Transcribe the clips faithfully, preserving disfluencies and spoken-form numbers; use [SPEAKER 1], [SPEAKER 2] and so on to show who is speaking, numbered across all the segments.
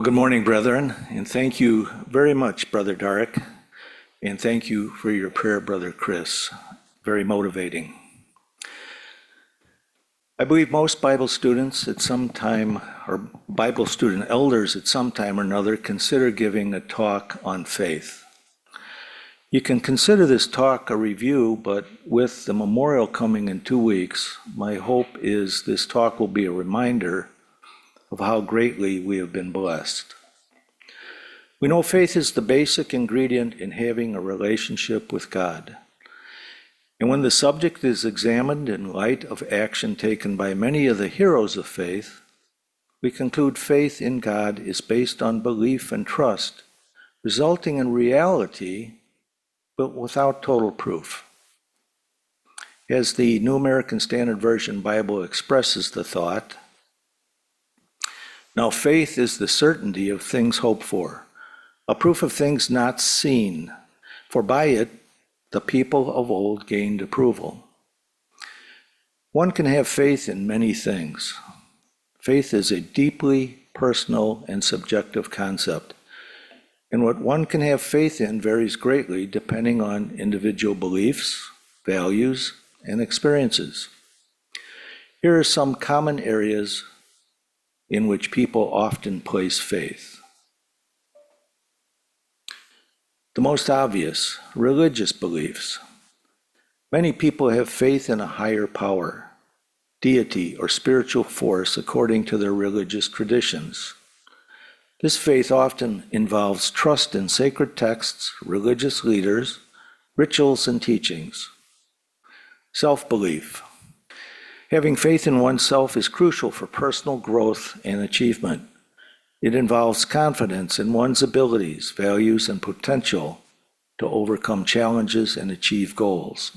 [SPEAKER 1] Good morning, brethren, and thank you very much, Brother Darek, and thank you for your prayer, Brother Chris. Very motivating. I believe most Bible students at some time, or Bible student elders at some time or another, consider giving a talk on faith. You can consider this talk a review, but with the memorial coming in two weeks, my hope is this talk will be a reminder of how greatly we have been blessed. We know faith is the basic ingredient in having a relationship with God. And when the subject is examined in light of action taken by many of the heroes of faith, we conclude faith in God is based on belief and trust, resulting in reality, but without total proof. As the New American Standard Version Bible expresses the thought, now faith is the certainty of things hoped for, a proof of things not seen, for by it the people of old gained approval. One can have faith in many things. Faith is a deeply personal and subjective concept, and what one can have faith in varies greatly depending on individual beliefs, values, and experiences. Here are some common areas in which people often place faith. The most obvious, religious beliefs. Many people have faith in a higher power, deity, or spiritual force according to their religious traditions. This faith often involves trust in sacred texts, religious leaders, rituals, and teachings. Self-belief. Having faith in oneself is crucial for personal growth and achievement. It involves confidence in one's abilities, values, and potential to overcome challenges and achieve goals.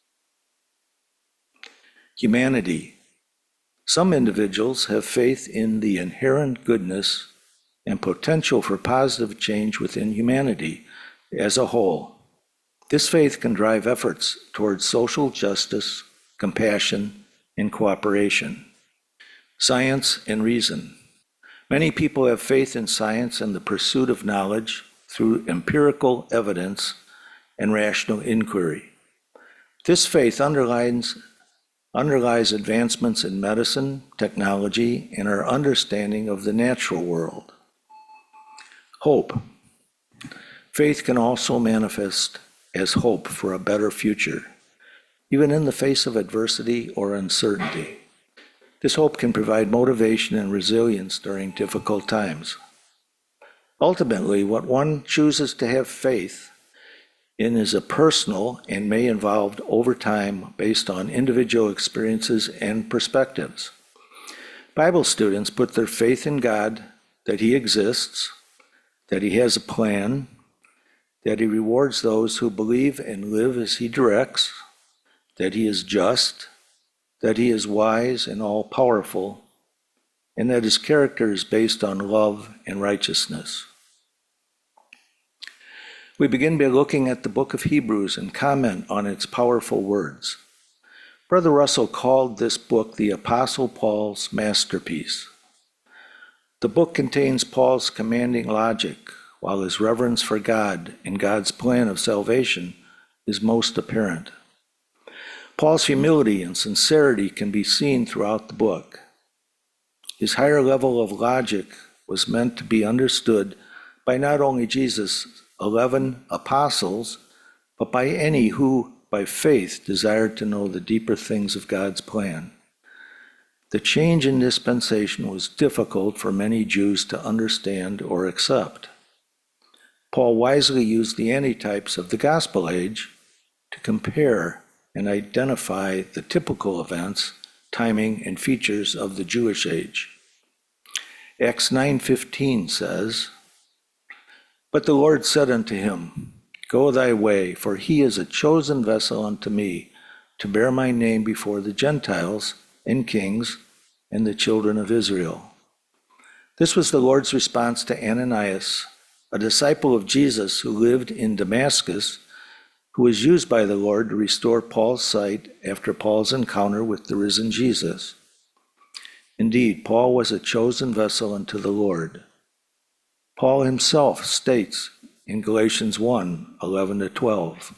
[SPEAKER 1] Humanity. Some individuals have faith in the inherent goodness and potential for positive change within humanity as a whole. This faith can drive efforts towards social justice, compassion, and cooperation. Science and reason. Many people have faith in science and the pursuit of knowledge through empirical evidence and rational inquiry. This faith underlines, underlies advancements in medicine, technology, and our understanding of the natural world. Hope. Faith can also manifest as hope for a better future, even in the face of adversity or uncertainty. This hope can provide motivation and resilience during difficult times. Ultimately, what one chooses to have faith in is a personal and may evolve over time based on individual experiences and perspectives. Bible students put their faith in God, that He exists, that He has a plan, that He rewards those who believe and live as He directs, that He is just, that He is wise and all-powerful, and that His character is based on love and righteousness. We begin by looking at the book of Hebrews and comment on its powerful words. Brother Russell called this book the Apostle Paul's masterpiece. The book contains Paul's commanding logic, while his reverence for God and God's plan of salvation is most apparent. Paul's humility and sincerity can be seen throughout the book. His higher level of logic was meant to be understood by not only Jesus' eleven apostles, but by any who, by faith, desired to know the deeper things of God's plan. The change in dispensation was difficult for many Jews to understand or accept. Paul wisely used the antitypes of the gospel age to compare and identify the typical events, timing, and features of the Jewish age. Acts nine fifteen says, "But the Lord said unto him, Go thy way, for he is a chosen vessel unto me, to bear my name before the Gentiles and kings and the children of Israel." This was the Lord's response to Ananias, a disciple of Jesus who lived in Damascus, who was used by the Lord to restore Paul's sight after Paul's encounter with the risen Jesus. Indeed, Paul was a chosen vessel unto the Lord. Paul himself states in Galatians one, eleven to twelve,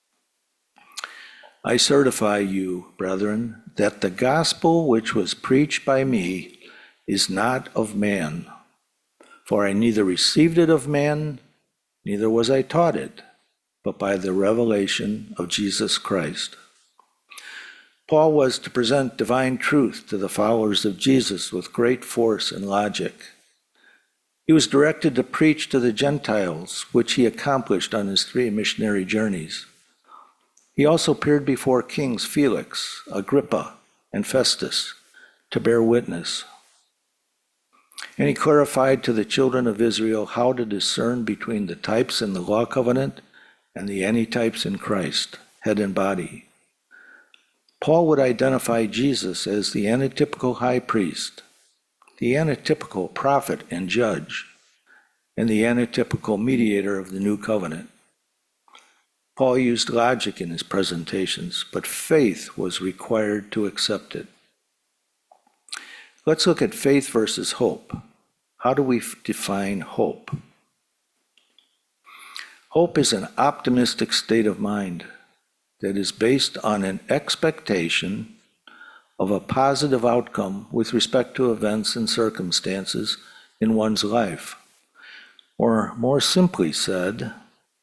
[SPEAKER 1] I certify you, brethren, that the gospel which was preached by me is not of man. For I neither received it of man, neither was I taught it, but by the revelation of Jesus Christ. Paul was to present divine truth to the followers of Jesus with great force and logic. He was directed to preach to the Gentiles, which he accomplished on his three missionary journeys. He also appeared before kings Felix, Agrippa, and Festus to bear witness. And he clarified to the children of Israel how to discern between the types in the law covenant and the antitypes in Christ, head and body. Paul would identify Jesus as the antitypical high priest, the antitypical prophet and judge, and the antitypical mediator of the new covenant. Paul used logic in his presentations, but faith was required to accept it. Let's look at faith versus hope. How do we define hope? Hope is an optimistic state of mind that is based on an expectation of a positive outcome with respect to events and circumstances in one's life. Or more simply said,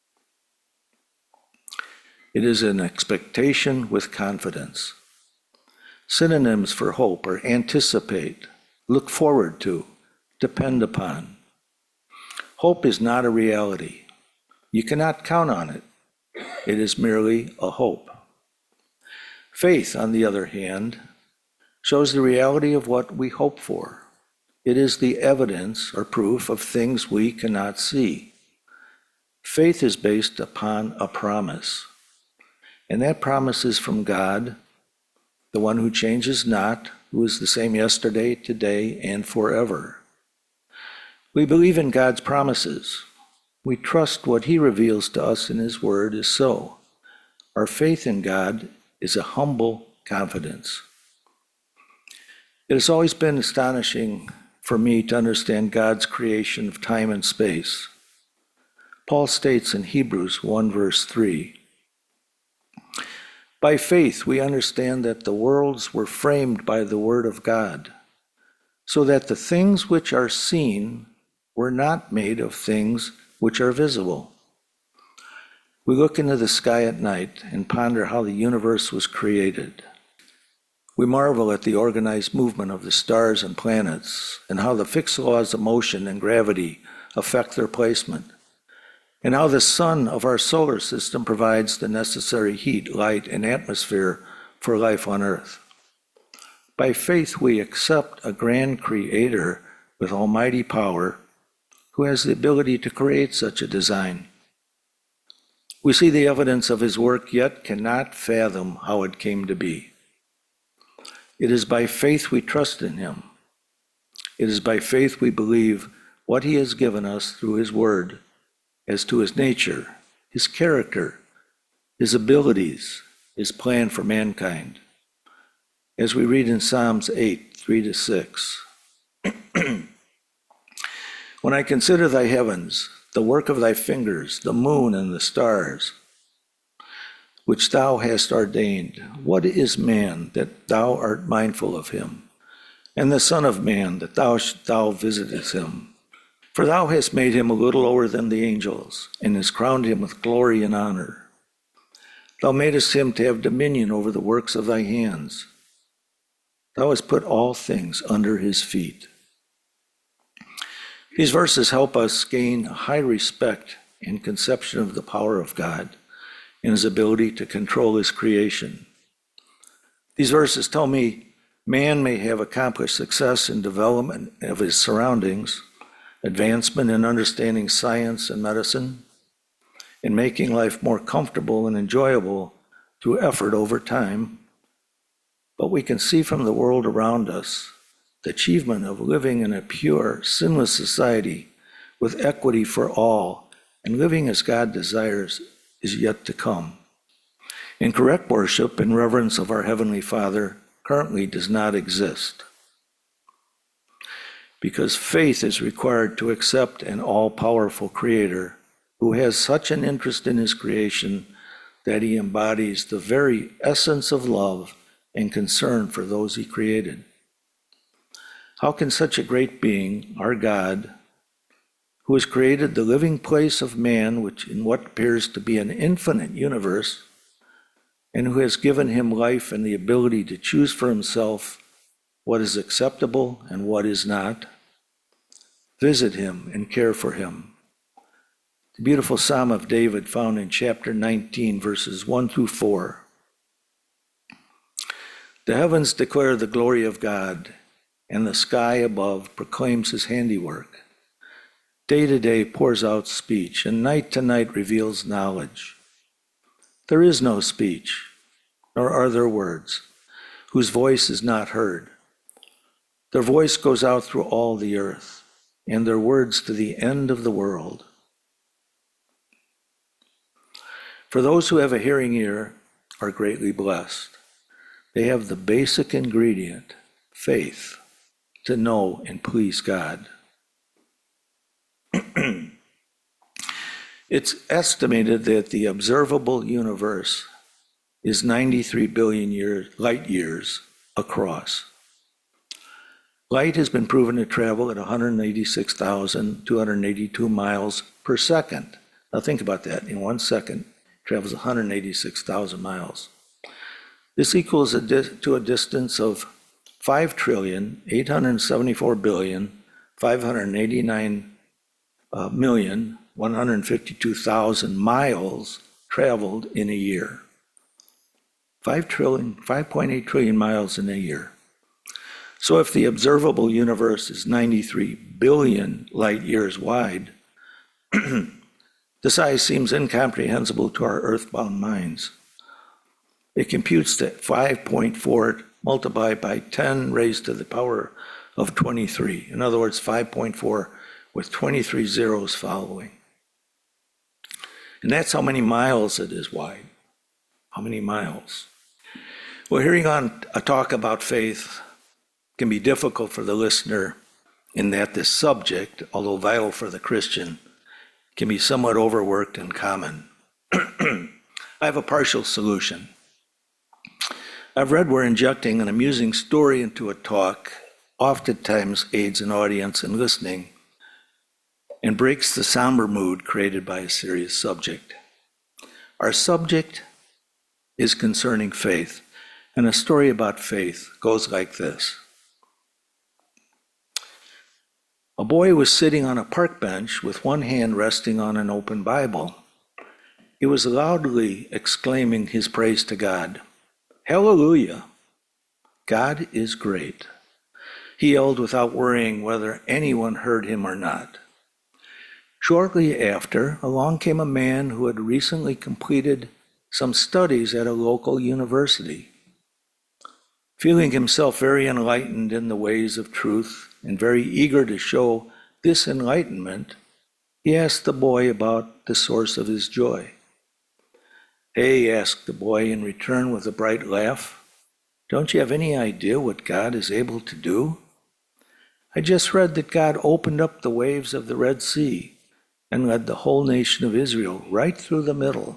[SPEAKER 1] it is an expectation with confidence. Synonyms for hope are anticipate, look forward to, depend upon. Hope is not a reality. You cannot count on it. It is merely a hope. Faith, on the other hand, shows the reality of what we hope for. It is the evidence or proof of things we cannot see. Faith is based upon a promise, and that promise is from God, the one who changes not, who is the same yesterday, today, and forever. We believe in God's promises. We trust what he reveals to us in his word is so. Our faith in God is a humble confidence. It has always been astonishing for me to understand God's creation of time and space. Paul states in Hebrews one verse three, by faith we understand that the worlds were framed by the word of God, so that the things which are seen were not made of things which are visible. We look into the sky at night and ponder how the universe was created. We marvel at the organized movement of the stars and planets, and how the fixed laws of motion and gravity affect their placement, and how the sun of our solar system provides the necessary heat, light, and atmosphere for life on Earth. By faith, we accept a grand creator with almighty power who has the ability to create such a design. We see the evidence of his work, yet cannot fathom how it came to be. It is by faith we trust in him. It is by faith we believe what he has given us through his word as to his nature, his character, his abilities, his plan for mankind. As we read in Psalms eight, three to six, when I consider thy heavens, the work of thy fingers, the moon and the stars, which thou hast ordained, what is man that thou art mindful of him, and the Son of Man that thou, thou visitest him? For thou hast made him a little lower than the angels, and hast crowned him with glory and honor. Thou madest him to have dominion over the works of thy hands. Thou hast put all things under his feet. These verses help us gain a high respect and conception of the power of God and his ability to control his creation. These verses tell me man may have accomplished success in development of his surroundings, advancement in understanding science and medicine, in making life more comfortable and enjoyable through effort over time. But we can see from the world around us the achievement of living in a pure, sinless society with equity for all and living as God desires is yet to come. And correct worship and reverence of our Heavenly Father currently does not exist. because faith is required to accept an all-powerful Creator who has such an interest in his creation that he embodies the very essence of love and concern for those he created. How can such a great being, our God, who has created the living place of man, which in what appears to be an infinite universe, and who has given him life and the ability to choose for himself what is acceptable and what is not, visit him and care for him? The beautiful Psalm of David found in chapter nineteen, verses one through four. The heavens declare the glory of God, and the sky above proclaims his handiwork. Day to day pours out speech, and night to night reveals knowledge. There is no speech, nor are there words, whose voice is not heard. Their voice goes out through all the earth, and their words to the end of the world. For those who have a hearing ear are greatly blessed. They have the basic ingredient, faith, to know and please God. It's estimated that the observable universe is ninety-three billion years, light years across. Light has been proven to travel at one hundred eighty-six thousand two hundred eighty-two miles per second. Now think about that. In one second, it travels one hundred eighty-six thousand miles. This equals a di- to a distance of five trillion eight hundred seventy-four billion five hundred eighty-nine uh, million one hundred fifty-two thousand miles traveled in a year. five trillion, five point eight trillion miles in a year. So if the observable universe is ninety-three billion light years wide, the size seems incomprehensible to our earthbound minds. It computes that five point four multiplied by ten raised to the power of twenty-three. In other words, five point four with twenty-three zeros following. And that's how many miles it is wide. How many miles? Well, hearing on a talk about faith can be difficult for the listener in that this subject, although vital for the Christian, can be somewhat overworked and common. I have a partial solution. I've read where injecting an amusing story into a talk oftentimes aids an audience in listening and breaks the somber mood created by a serious subject. Our subject is concerning faith, and a story about faith goes like this. A boy was sitting on a park bench with one hand resting on an open Bible. He was loudly exclaiming his praise to God. Hallelujah! God is great. He yelled without worrying whether anyone heard him or not. Shortly after, along came a man who had recently completed some studies at a local university. Feeling himself very enlightened in the ways of truth and very eager to show this enlightenment, he asked the boy about the source of his joy. Hey, asked the boy in return with a bright laugh, don't you have any idea what God is able to do? I just read that God opened up the waves of the Red Sea and led the whole nation of Israel right through the middle.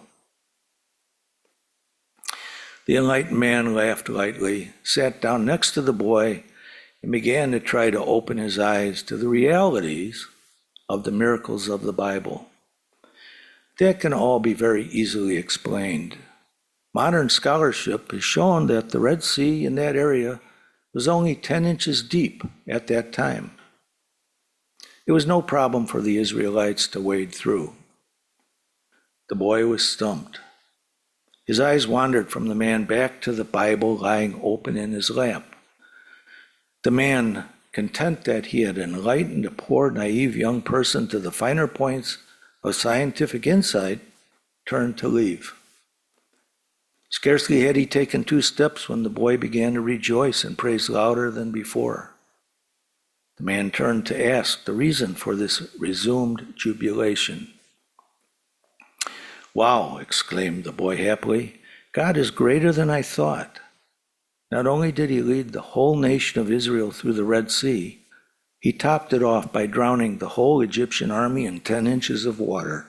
[SPEAKER 1] The enlightened man laughed lightly, sat down next to the boy, and began to try to open his eyes to the realities of the miracles of the Bible. That can all be very easily explained. Modern scholarship has shown that the Red Sea in that area was only ten inches deep at that time. It was no problem for the Israelites to wade through. The boy was stumped. His eyes wandered from the man back to the Bible lying open in his lap. The man, content that he had enlightened a poor, naive young person to the finer points of scientific insight, turned to leave. Scarcely had he taken two steps when the boy began to rejoice and praise louder than before. The man turned to ask the reason for this resumed jubilation. Wow, exclaimed the boy happily, God is greater than I thought. Not only did he lead the whole nation of Israel through the Red Sea, He topped it off by drowning the whole Egyptian army in ten inches of water.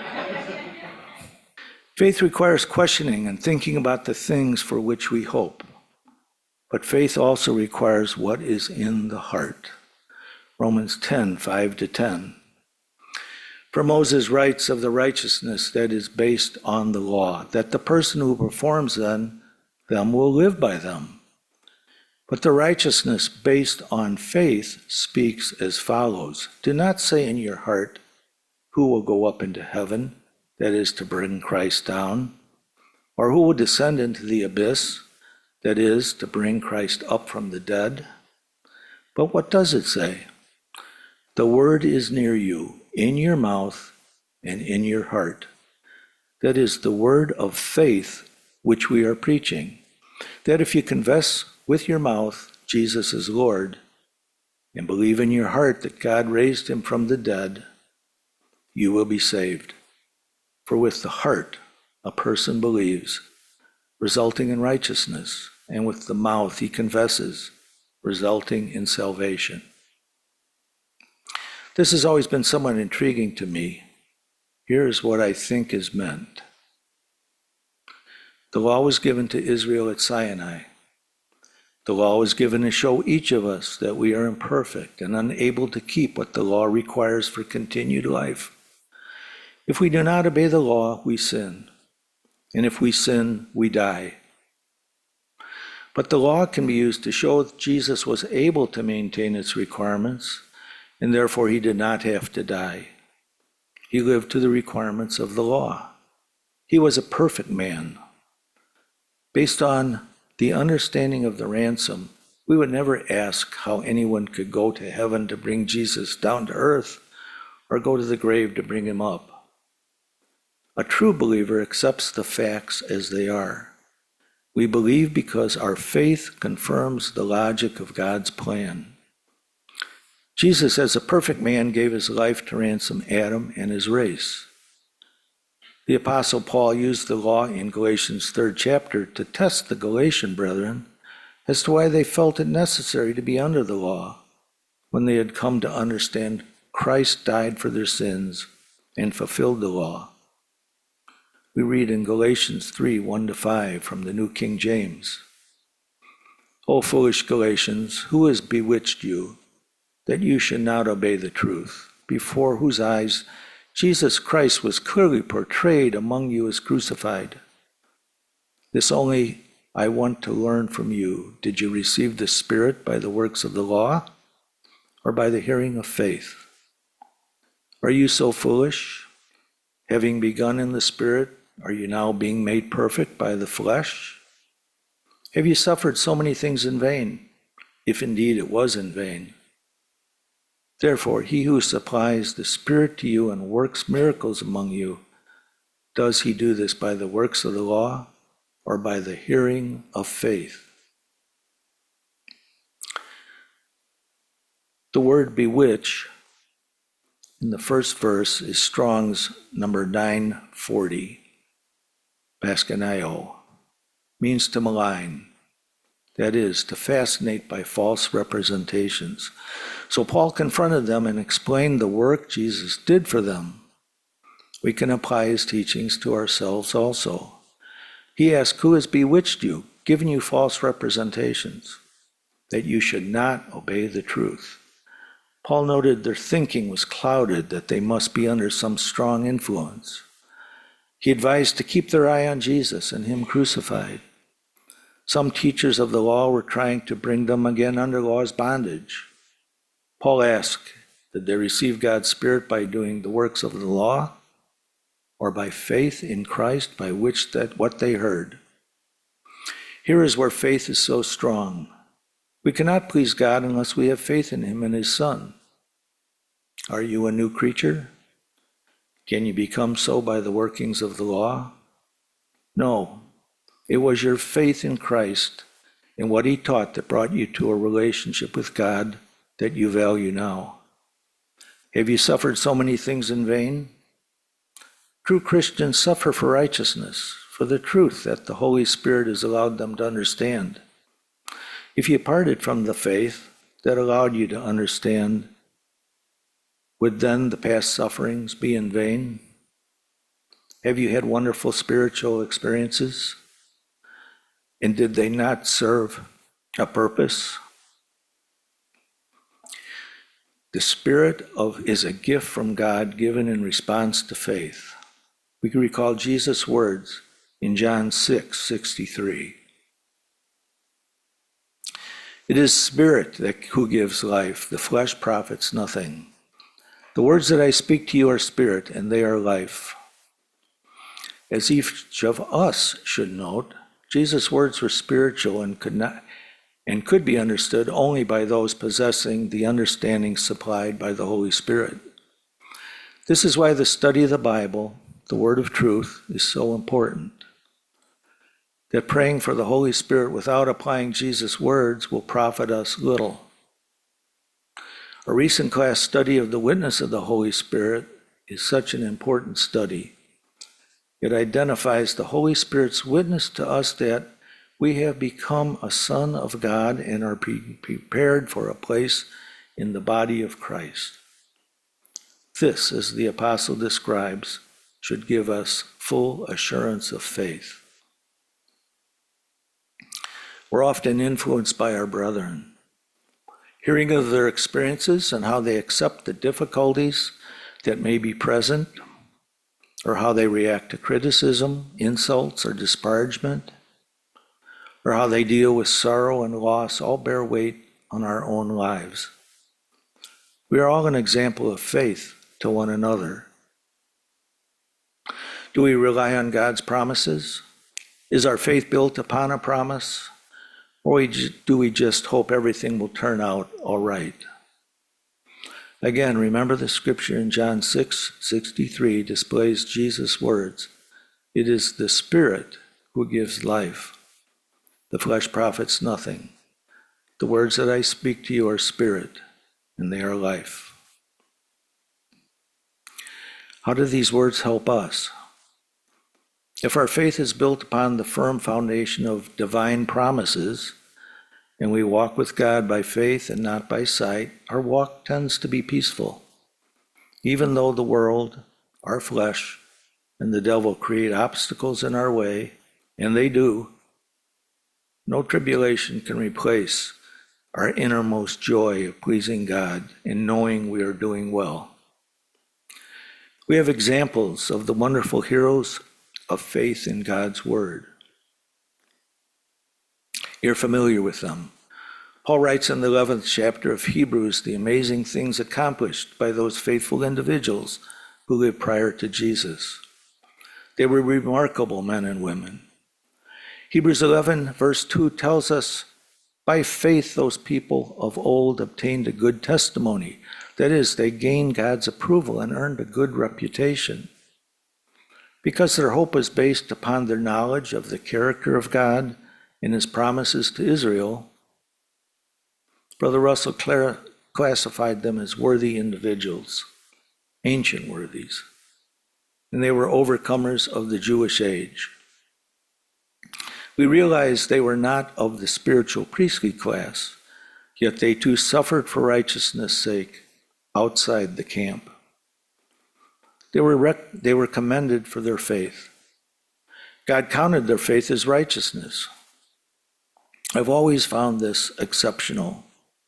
[SPEAKER 1] Faith requires questioning and thinking about the things for which we hope. But faith also requires what is in the heart. Romans ten, five to ten. For Moses writes of the righteousness that is based on the law, that the person who performs them, them will live by them. But the righteousness based on faith speaks as follows. Do not say in your heart, who will go up into heaven, that is to bring Christ down, or who will descend into the abyss, that is to bring Christ up from the dead. But what does it say? The word is near you, in your mouth and in your heart. That is the word of faith which we are preaching, that if you confess with your mouth Jesus is Lord, and believe in your heart that God raised him from the dead, you will be saved. For with the heart a person believes, resulting in righteousness, and with the mouth he confesses, resulting in salvation. This has always been somewhat intriguing to me. Here is what I think is meant. The law was given to Israel at Sinai. The law was given to show each of us that we are imperfect and unable to keep what the law requires for continued life. If we do not obey the law, we sin. And if we sin, we die. But the law can be used to show that Jesus was able to maintain its requirements, and therefore he did not have to die. He lived to the requirements of the law. He was a perfect man. Based on the understanding of the ransom, we would never ask how anyone could go to heaven to bring Jesus down to earth or go to the grave to bring him up. A true believer accepts the facts as they are. We believe because our faith confirms the logic of God's plan. Jesus, as a perfect man, gave his life to ransom Adam and his race. The Apostle Paul used the law in Galatians' third chapter to test the Galatian brethren as to why they felt it necessary to be under the law when they had come to understand Christ died for their sins and fulfilled the law. We read in Galatians three, one to five from the New King James. O foolish Galatians, who has bewitched you, that you should not obey the truth, before whose eyes Jesus Christ was clearly portrayed among you as crucified? This only I want to learn from you. Did you receive the Spirit by the works of the law, or by the hearing of faith? Are you so foolish? Having begun in the Spirit, are you now being made perfect by the flesh? Have you suffered so many things in vain, if indeed it was in vain? Therefore, he who supplies the Spirit to you and works miracles among you, does he do this by the works of the law or by the hearing of faith? The word bewitch in the first verse is Strong's number nine forty. Baskanio means to malign. That is, to fascinate by false representations. So Paul confronted them and explained the work Jesus did for them. We can apply his teachings to ourselves also. He asked, who has bewitched you, given you false representations, that you should not obey the truth? Paul noted their thinking was clouded, that they must be under some strong influence. He advised to keep their eye on Jesus and him crucified. Some teachers of the law were trying to bring them again under law's bondage. Paul asked, did they receive God's Spirit by doing the works of the law, or by faith in Christ, by which that what they heard? Here is where faith is so strong. We cannot please God unless we have faith in him and his Son. Are you a new creature? Can you become so by the workings of the law? No. It was your faith in Christ and what he taught that brought you to a relationship with God that you value now. Have you suffered so many things in vain? True Christians suffer for righteousness, for the truth that the Holy Spirit has allowed them to understand. If you parted from the faith, that allowed you to understand, would then the past sufferings be in vain? Have you had wonderful spiritual experiences? And did they not serve a purpose? The Spirit of is a gift from God given in response to faith. We can recall Jesus' words in John six sixty-three. It is Spirit that who gives life. The flesh profits nothing. The words that I speak to you are spirit, and they are life. As each of us should note, Jesus' words were spiritual and could not and could be understood only by those possessing the understanding supplied by the Holy Spirit. This is why the study of the Bible, the Word of Truth, is so important. That praying for the Holy Spirit without applying Jesus' words will profit us little. A recent class study of the witness of the Holy Spirit is such an important study. It identifies the Holy Spirit's witness to us that we have become a son of God and are pre- prepared for a place in the body of Christ. This, as the apostle describes, should give us full assurance of faith. We're often influenced by our brethren. Hearing of their experiences and how they accept the difficulties that may be present, or how they react to criticism, insults, or disparagement, or how they deal with sorrow and loss, all bear weight on our own lives. We are all an example of faith to one another. Do we rely on God's promises? Is our faith built upon a promise? Or do we just hope everything will turn out all right? Again, remember the scripture in John six sixty-three displays Jesus' words. It is the Spirit who gives life. The flesh profits nothing. The words that I speak to you are spirit, and they are life. How do these words help us? If our faith is built upon the firm foundation of divine promises, and we walk with God by faith and not by sight, our walk tends to be peaceful. Even though the world, our flesh, and the devil create obstacles in our way, and they do, no tribulation can replace our innermost joy of pleasing God and knowing we are doing well. We have examples of the wonderful heroes of faith in God's Word. You're familiar with them. Paul writes in the eleventh chapter of Hebrews the amazing things accomplished by those faithful individuals who lived prior to Jesus. They were remarkable men and women. Hebrews eleven verse two tells us, by faith those people of old obtained a good testimony. That is, they gained God's approval and earned a good reputation. Because their hope was based upon their knowledge of the character of God and his promises to Israel, Brother Russell Clara classified them as worthy individuals, ancient worthies, and they were overcomers of the Jewish age. We realize they were not of the spiritual priestly class, yet they too suffered for righteousness' sake outside the camp. They were, rec- they were commended for their faith. God counted their faith as righteousness. I've always found this exceptional.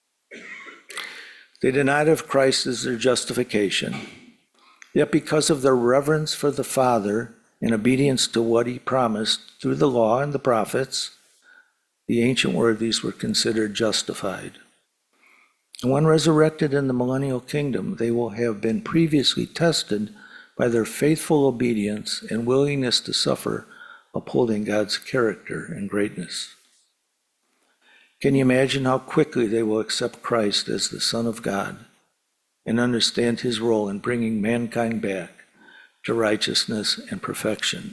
[SPEAKER 1] They did not have Christ as their justification, yet because of their reverence for the Father and obedience to what he promised through the law and the prophets, the ancient worthies were considered justified. And when resurrected in the millennial kingdom, they will have been previously tested by their faithful obedience and willingness to suffer, upholding God's character and greatness. Can you imagine how quickly they will accept Christ as the Son of God and understand his role in bringing mankind back to righteousness and perfection?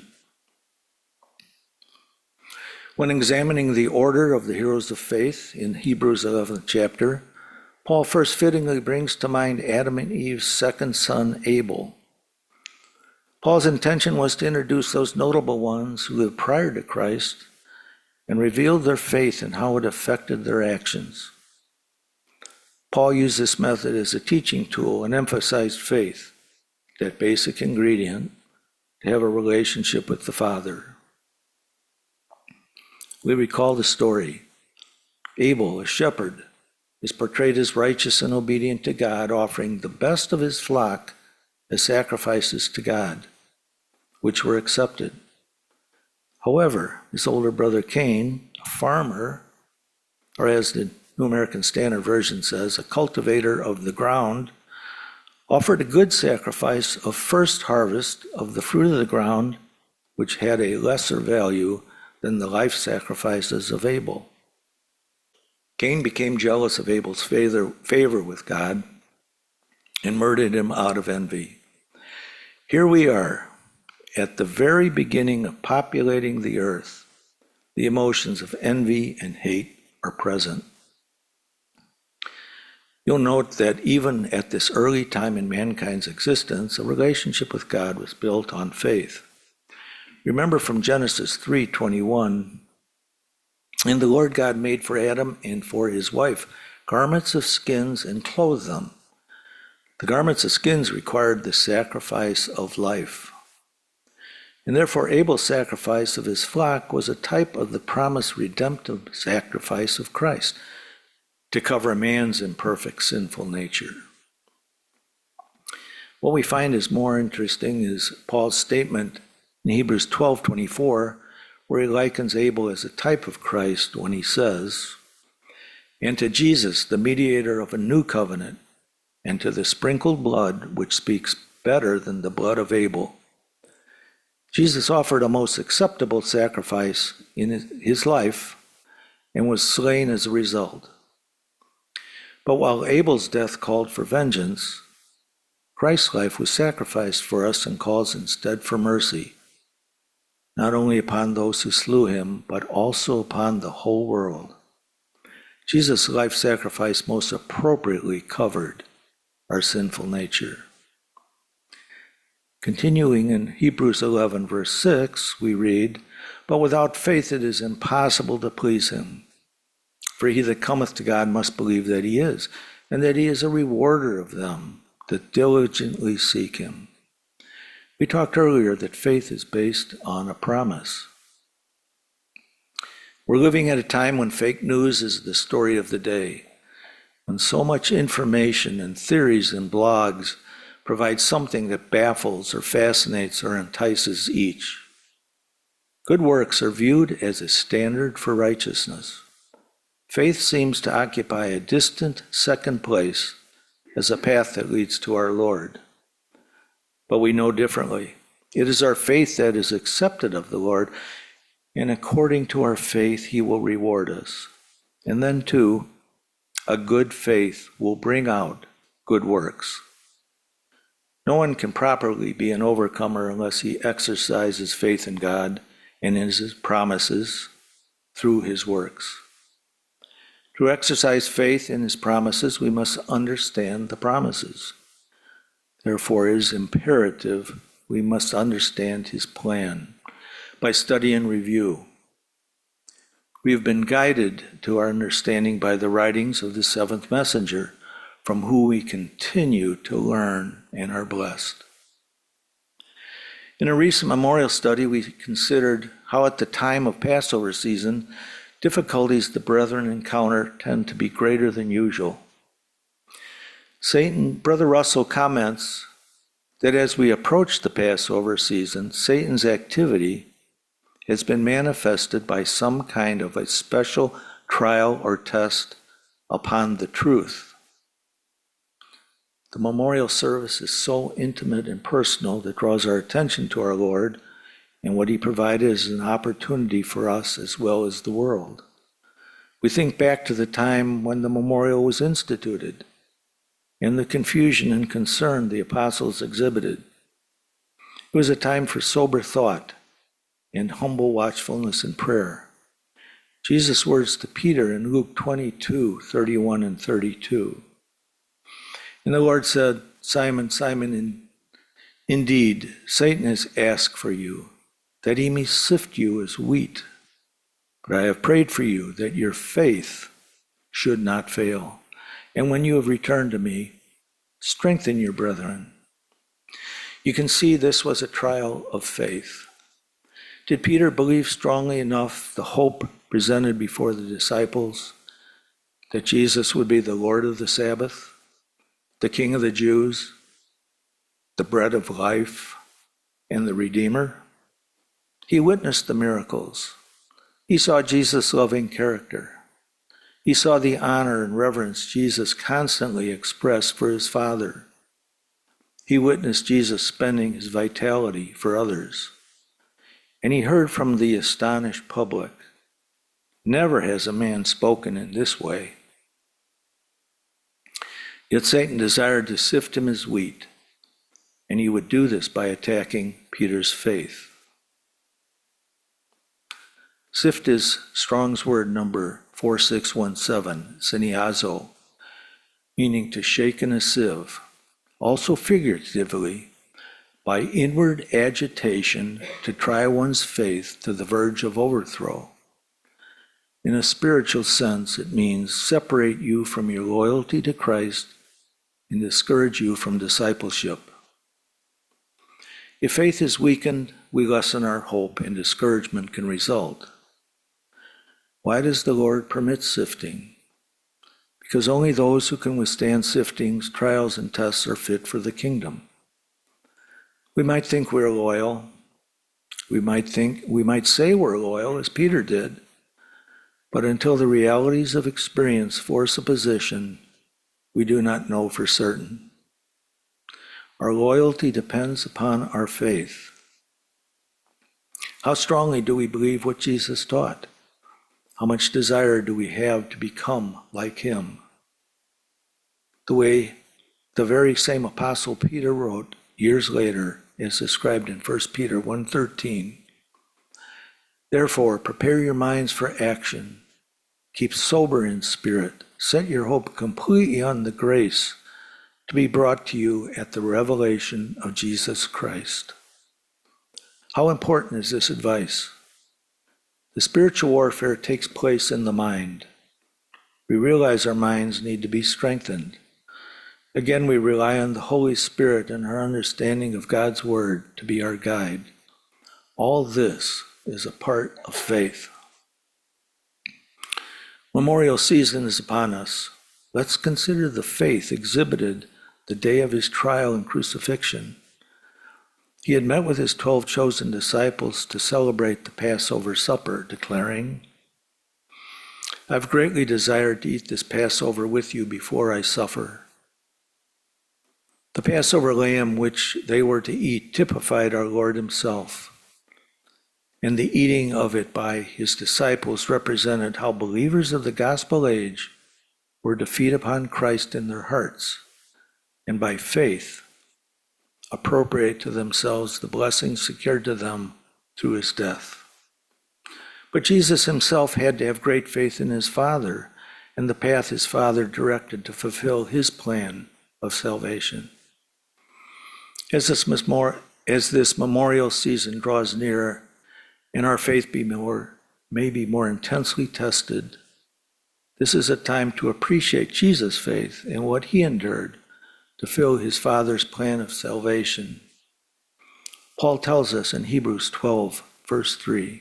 [SPEAKER 1] When examining the order of the heroes of faith in Hebrews eleventh chapter, Paul first fittingly brings to mind Adam and Eve's second son, Abel. Paul's intention was to introduce those notable ones who lived prior to Christ and revealed their faith and how it affected their actions. Paul used this method as a teaching tool and emphasized faith, that basic ingredient to have a relationship with the Father. We recall the story. Abel, a shepherd, is portrayed as righteous and obedient to God, offering the best of his flock as sacrifices to God, which were accepted. However, his older brother Cain, a farmer, or as the New American Standard Version says, a cultivator of the ground, offered a good sacrifice of first harvest of the fruit of the ground, which had a lesser value than the life sacrifices of Abel. Cain became jealous of Abel's favor, favor with God and murdered him out of envy. Here we are, at the very beginning of populating the earth. The emotions of envy and hate are present. You'll note that even at this early time in mankind's existence, a relationship with God was built on faith. Remember from Genesis three twenty-one, and the Lord God made for Adam and for his wife garments of skins and clothed them. The garments of skins required the sacrifice of life. And therefore Abel's sacrifice of his flock was a type of the promised redemptive sacrifice of Christ to cover man's imperfect sinful nature. What we find is more interesting is Paul's statement in Hebrews twelve twenty-four, where he likens Abel as a type of Christ when he says, "And to Jesus, the mediator of a new covenant, and to the sprinkled blood, which speaks better than the blood of Abel." Jesus offered a most acceptable sacrifice in his life and was slain as a result. But while Abel's death called for vengeance, Christ's life was sacrificed for us and calls instead for mercy, not only upon those who slew him, but also upon the whole world. Jesus' life sacrifice most appropriately covered our sinful nature. Continuing in Hebrews eleven, verse six, we read, "But without faith it is impossible to please him. For he that cometh to God must believe that he is, and that he is a rewarder of them that diligently seek him." We talked earlier that faith is based on a promise. We're living at a time when fake news is the story of the day, when so much information and theories and blogs provide something that baffles or fascinates or entices each. Good works are viewed as a standard for righteousness. Faith seems to occupy a distant second place as a path that leads to our Lord. But we know differently. It is our faith that is accepted of the Lord, and according to our faith, he will reward us. And then, too, a good faith will bring out good works. No one can properly be an overcomer unless he exercises faith in God and in his promises through his works. To exercise faith in his promises, we must understand the promises. Therefore, it is imperative we must understand his plan by study and review. We have been guided to our understanding by the writings of the seventh messenger, from whom we continue to learn and are blessed. In a recent memorial study, we considered how at the time of Passover season, difficulties the brethren encounter tend to be greater than usual. Satan, Brother Russell comments that as we approach the Passover season, Satan's activity has been manifested by some kind of a special trial or test upon the truth. The memorial service is so intimate and personal that draws our attention to our Lord, and what he provided is an opportunity for us as well as the world. We think back to the time when the memorial was instituted and the confusion and concern the apostles exhibited. It was a time for sober thought and humble watchfulness and prayer. Jesus' words to Peter in Luke twenty-two, thirty-one and thirty-two. And the Lord said, "Simon, Simon, in, indeed, Satan has asked for you, that he may sift you as wheat. But I have prayed for you, that your faith should not fail. And when you have returned to me, strengthen your brethren. You can see this was a trial of faith. Did Peter believe strongly enough the hope presented before the disciples that Jesus would be the Lord of the Sabbath, the King of the Jews, the bread of life, and the Redeemer? He witnessed the miracles. He saw Jesus' loving character. He saw the honor and reverence Jesus constantly expressed for his Father. He witnessed Jesus spending his vitality for others. And he heard from the astonished public, "Never has a man spoken in this way." Yet Satan desired to sift him as wheat, and he would do this by attacking Peter's faith. Sift is Strong's word number four six one seven, siniazo, meaning to shake in a sieve, also figuratively, by inward agitation to try one's faith to the verge of overthrow. In a spiritual sense, it means separate you from your loyalty to Christ and discourage you from discipleship. If faith is weakened, we lessen our hope and discouragement can result. Why does the Lord permit sifting? Because only those who can withstand siftings, trials, and tests are fit for the kingdom. We might think we're loyal. We might think, we might say we're loyal, as Peter did. But until the realities of experience force a position, we do not know for certain. Our loyalty depends upon our faith. How strongly do we believe what Jesus taught? How much desire do we have to become like him? The way the very same Apostle Peter wrote years later, as described in First Peter one thirteen. Therefore, prepare your minds for action. Keep sober in spirit. Set your hope completely on the grace to be brought to you at the revelation of Jesus Christ. How important is this advice? The spiritual warfare takes place in the mind. We realize our minds need to be strengthened. Again, we rely on the Holy Spirit and our understanding of God's Word to be our guide. All this is a part of faith. Memorial season is upon us. Let's consider the faith exhibited the day of his trial and crucifixion. He had met with his twelve chosen disciples to celebrate the Passover supper, declaring, "I've greatly desired to eat this Passover with you before I suffer." The Passover lamb which they were to eat typified our Lord himself, and the eating of it by his disciples represented how believers of the gospel age were to feed upon Christ in their hearts, and by faith appropriate to themselves the blessings secured to them through his death. But Jesus himself had to have great faith in his Father and the path his Father directed to fulfill his plan of salvation. As this, memor- as this memorial season draws nearer and our faith be more, may be more intensely tested, this is a time to appreciate Jesus' faith and what he endured to fill his Father's plan of salvation. Paul tells us in Hebrews twelve, verse three,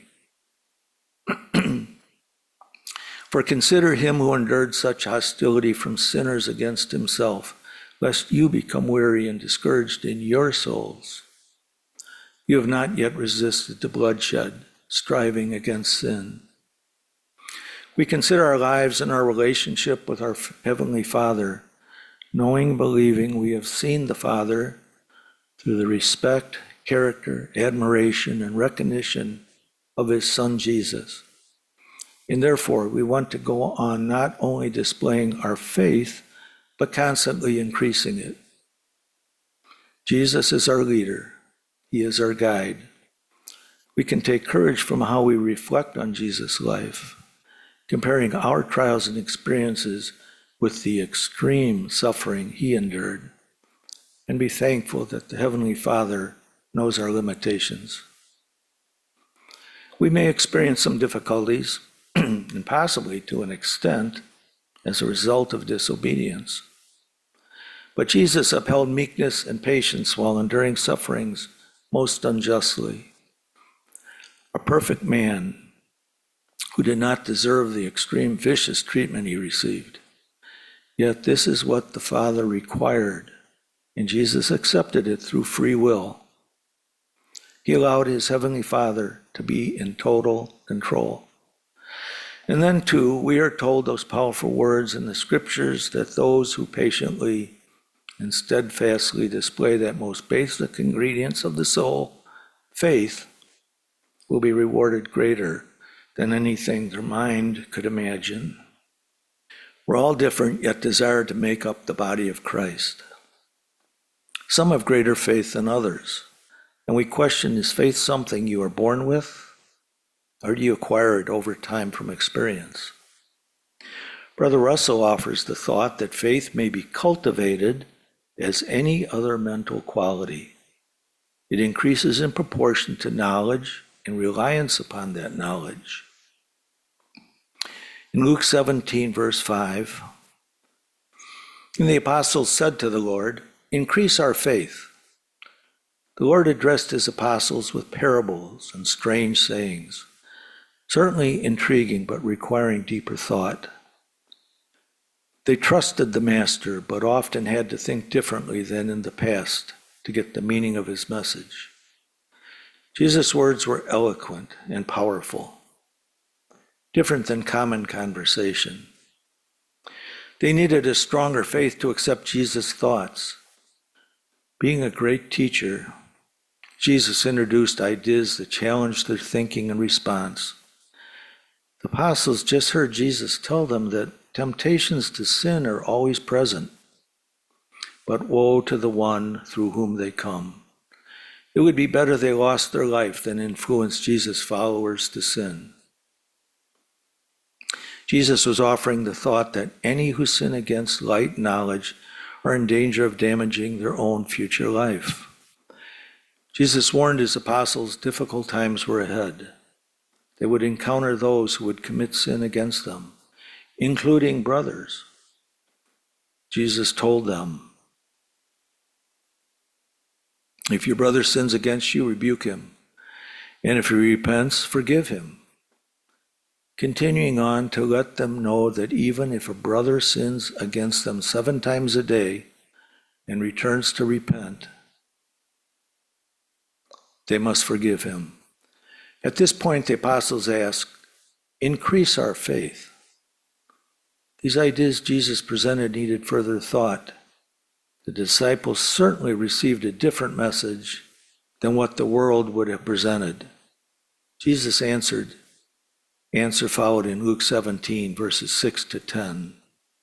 [SPEAKER 1] "For consider him who endured such hostility from sinners against himself, lest you become weary and discouraged in your souls. You have not yet resisted to bloodshed, striving against sin." We consider our lives and our relationship with our Heavenly Father, knowing, believing we have seen the Father through the respect, character, admiration, and recognition of his Son Jesus. And therefore, we want to go on not only displaying our faith, but constantly increasing it. Jesus is our leader. He is our guide. We can take courage from how we reflect on Jesus' life, comparing our trials and experiences with the extreme suffering he endured, and be thankful that the Heavenly Father knows our limitations. We may experience some difficulties, and possibly to an extent, as a result of disobedience. But Jesus upheld meekness and patience while enduring sufferings most unjustly. A perfect man who did not deserve the extreme vicious treatment he received. Yet this is what the Father required, and Jesus accepted it through free will. He allowed his Heavenly Father to be in total control. And then, too, we are told those powerful words in the Scriptures that those who patiently and steadfastly display that most basic ingredients of the soul, faith, will be rewarded greater than anything their mind could imagine. We're all different, yet desire to make up the body of Christ. Some have greater faith than others, and we question, is faith something you are born with, or do you acquire it over time from experience? Brother Russell offers the thought that faith may be cultivated as any other mental quality. It increases in proportion to knowledge and reliance upon that knowledge. In Luke seventeen, verse five, and the apostles said to the Lord, "Increase our faith." The Lord addressed his apostles with parables and strange sayings, certainly intriguing but requiring deeper thought. They trusted the Master, but often had to think differently than in the past to get the meaning of his message. Jesus' words were eloquent and powerful, different than common conversation. They needed a stronger faith to accept Jesus' thoughts. Being a great teacher, Jesus introduced ideas that challenged their thinking and response. The apostles just heard Jesus tell them that temptations to sin are always present, but woe to the one through whom they come. It would be better they lost their life than influence Jesus' followers to sin. Jesus was offering the thought that any who sin against light knowledge are in danger of damaging their own future life. Jesus warned his apostles difficult times were ahead. They would encounter those who would commit sin against them, including brothers. Jesus told them, "If your brother sins against you, rebuke him, and if he repents, forgive him." Continuing on to let them know that even if a brother sins against them seven times a day and returns to repent, they must forgive him. At this point, the apostles asked, "Increase our faith." These ideas Jesus presented needed further thought. The disciples certainly received a different message than what the world would have presented. Jesus answered. Answer followed in Luke seventeen, verses six to ten.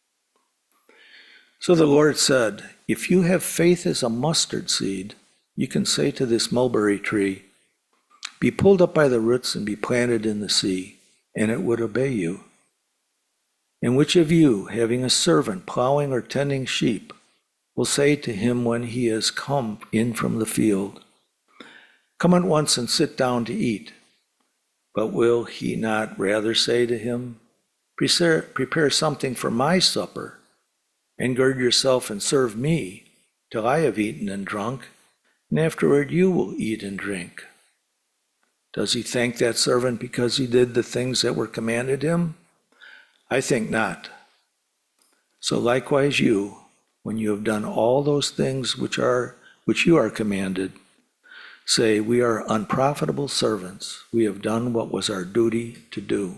[SPEAKER 1] So the Lord said, "If you have faith as a mustard seed, you can say to this mulberry tree, 'Be pulled up by the roots and be planted in the sea,' and it would obey you. And which of you, having a servant plowing or tending sheep, will say to him when he has come in from the field, 'Come at once and sit down to eat'? But will he not rather say to him, 'Prepare, prepare something for my supper, and gird yourself and serve me till I have eaten and drunk, and afterward you will eat and drink'? Does he thank that servant because he did the things that were commanded him? I think not. So likewise you, when you have done all those things which are which you are commanded, say, 'We are unprofitable servants. We have done what was our duty to do.'"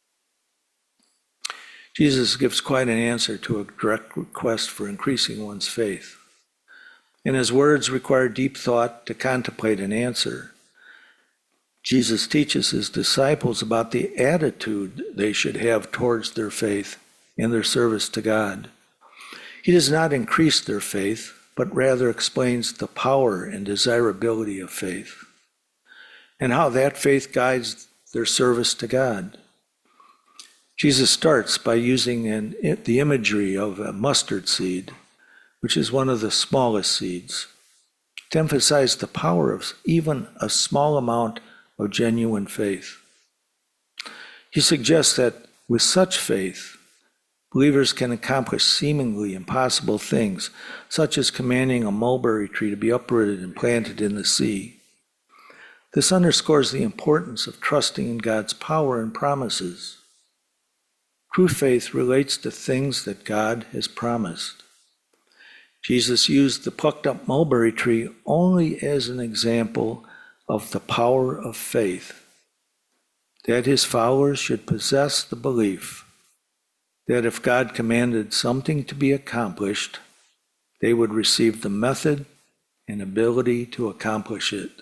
[SPEAKER 1] Jesus gives quite an answer to a direct request for increasing one's faith. And his words require deep thought to contemplate an answer. Jesus teaches his disciples about the attitude they should have towards their faith and their service to God. He does not increase their faith, but rather explains the power and desirability of faith, and how that faith guides their service to God. Jesus starts by using an, the imagery of a mustard seed, which is one of the smallest seeds, to emphasize the power of even a small amount of genuine faith. He suggests that with such faith, Believers can accomplish seemingly impossible things, such as commanding a mulberry tree to be uprooted and planted in the sea. This underscores the importance of trusting in God's power and promises. True faith relates to things that God has promised. Jesus used the plucked up mulberry tree only as an example of the power of faith, that his followers should possess the belief that if God commanded something to be accomplished, they would receive the method and ability to accomplish it.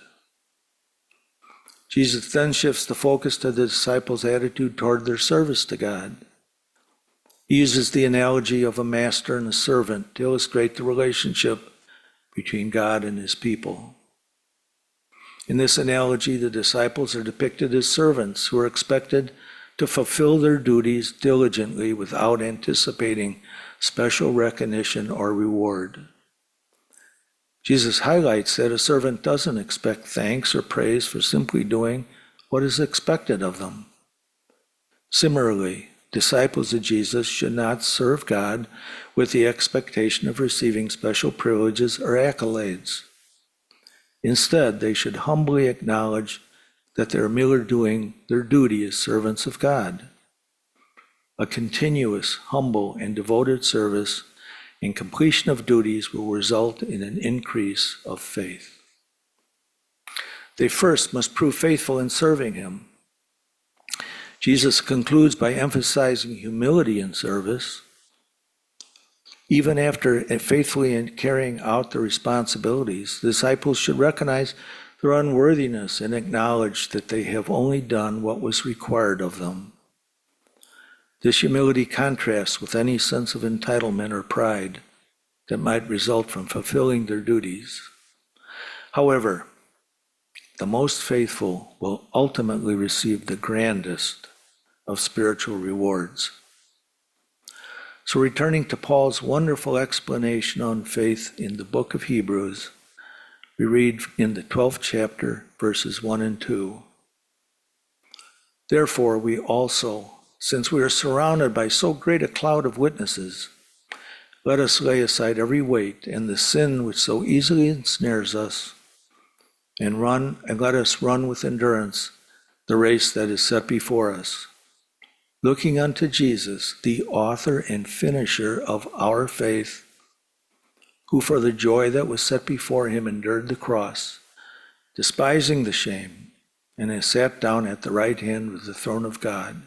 [SPEAKER 1] Jesus then shifts the focus to the disciples' attitude toward their service to God. He uses the analogy of a master and a servant to illustrate the relationship between God and his people. In this analogy, the disciples are depicted as servants who are expected to fulfill their duties diligently without anticipating special recognition or reward. Jesus highlights that a servant doesn't expect thanks or praise for simply doing what is expected of them. Similarly, disciples of Jesus should not serve God with the expectation of receiving special privileges or accolades. Instead, they should humbly acknowledge that they are merely doing their duty as servants of God. A continuous, humble, and devoted service and completion of duties will result in an increase of faith. They first must prove faithful in serving him. Jesus concludes by emphasizing humility in service. Even after faithfully carrying out their responsibilities, the disciples should recognize their unworthiness and acknowledge that they have only done what was required of them. This humility contrasts with any sense of entitlement or pride that might result from fulfilling their duties. However, the most faithful will ultimately receive the grandest of spiritual rewards. So, returning to Paul's wonderful explanation on faith in the book of Hebrews, we read in the twelfth chapter, verses one and two. Therefore, we also, since we are surrounded by so great a cloud of witnesses, let us lay aside every weight and the sin which so easily ensnares us, and run and let us run with endurance the race that is set before us, looking unto Jesus, the author and finisher of our faith, who for the joy that was set before him endured the cross, despising the shame, and has sat down at the right hand of the throne of God.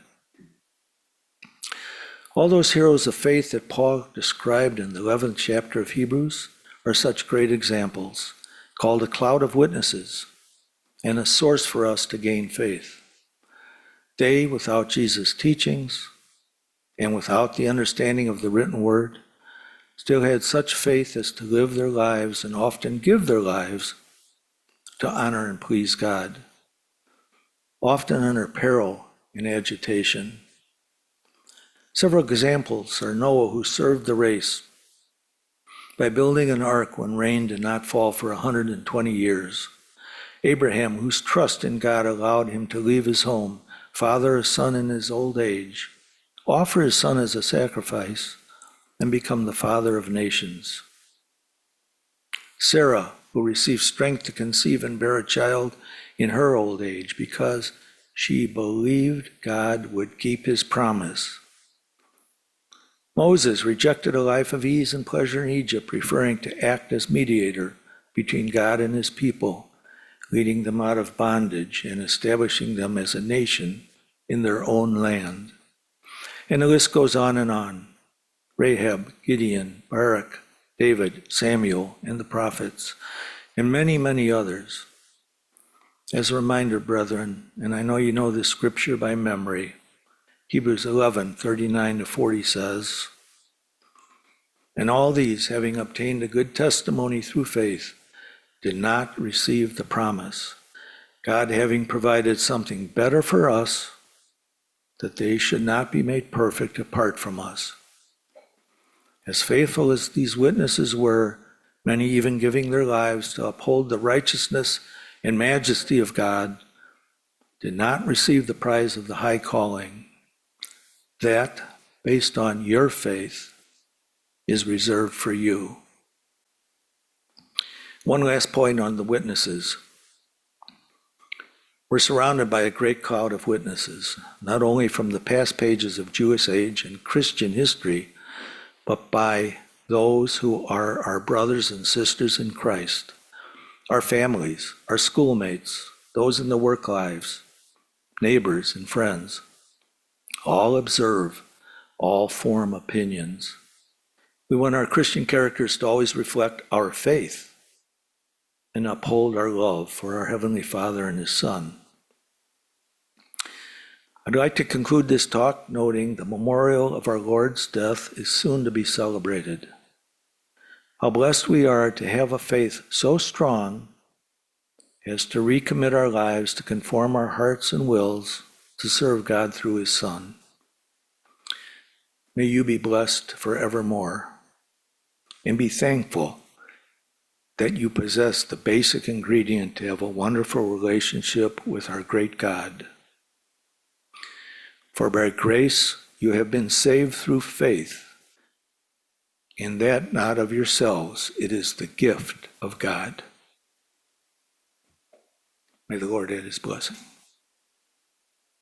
[SPEAKER 1] All those heroes of faith that Paul described in the eleventh chapter of Hebrews are such great examples, called a cloud of witnesses, and a source for us to gain faith. They, without Jesus' teachings and without the understanding of the written word, still had such faith as to live their lives and often give their lives to honor and please God, often under peril and agitation. Several examples are Noah, who served the race by building an ark when rain did not fall for one hundred twenty years. Abraham, whose trust in God allowed him to leave his home, father a son in his old age, offer his son as a sacrifice, and become the father of nations. Sarah, who received strength to conceive and bear a child in her old age because she believed God would keep his promise. Moses rejected a life of ease and pleasure in Egypt, preferring to act as mediator between God and his people, leading them out of bondage and establishing them as a nation in their own land. And the list goes on and on. Rahab, Gideon, Barak, David, Samuel, and the prophets, and many, many others. As a reminder, brethren, and I know you know this scripture by memory, Hebrews eleven, thirty-nine to forty says, "And all these, having obtained a good testimony through faith, did not receive the promise, God having provided something better for us, that they should not be made perfect apart from us. As faithful as these witnesses were, many even giving their lives to uphold the righteousness and majesty of God, did not receive the prize of the high calling that based on your faith is reserved for you. One last point on the witnesses. We're surrounded by a great cloud of witnesses, not only from the past pages of Jewish age and Christian history, but by those who are our brothers and sisters in Christ, our families, our schoolmates, those in the work lives, neighbors and friends. All observe, all form opinions. We want our Christian characters to always reflect our faith and uphold our love for our Heavenly Father and His Son. I'd like to conclude this talk noting the memorial of our Lord's death is soon to be celebrated. How blessed we are to have a faith so strong as to recommit our lives to conform our hearts and wills to serve God through His Son. May you be blessed forevermore, and be thankful that you possess the basic ingredient to have a wonderful relationship with our great God. For by grace you have been saved through faith, and that not of yourselves, it is the gift of God. May the Lord add His blessing.